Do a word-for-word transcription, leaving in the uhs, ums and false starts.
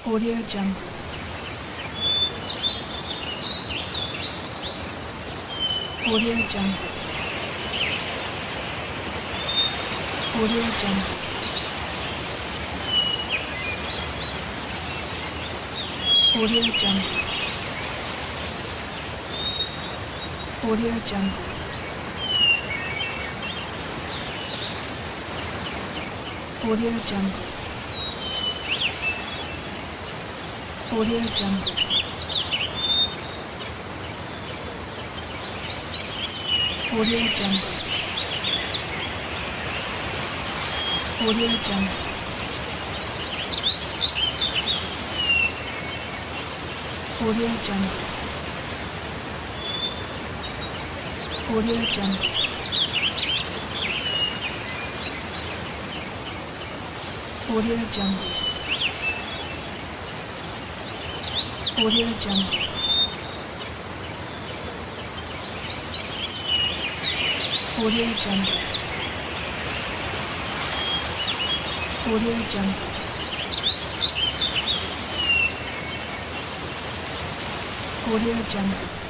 Audio Jungle. Audio Jungle. Audio Jungle. Audio Jungle. Audio Jungle. Audio Jungle. Audio Jungle. Audio Jungle. Audio Jungle. Audio Jungle. Audio Jungle. Audio Jungle. Audio Jungle. Audio Jungle. Audio Jungle. Audio Jungle.